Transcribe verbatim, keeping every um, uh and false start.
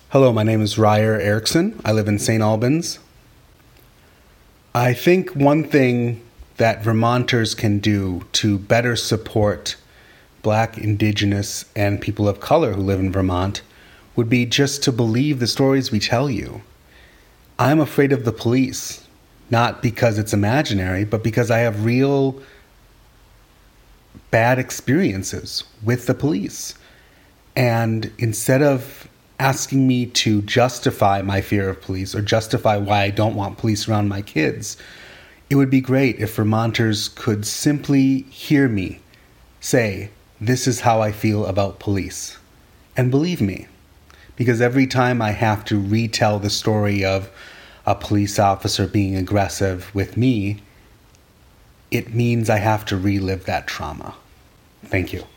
Hello, my name is Ryer Erickson. I live in Saint Albans. I think one thing that Vermonters can do to better support Black, Indigenous, and people of color who live in Vermont would be just to believe the stories we tell you. I'm afraid of the police, not because it's imaginary, but because I have real bad experiences with the police. And instead of asking me to justify my fear of police or justify why I don't want police around my kids, it would be great if Vermonters could simply hear me say, this is how I feel about police, and believe me. Because every time I have to retell the story of a police officer being aggressive with me, it means I have to relive that trauma. Thank you.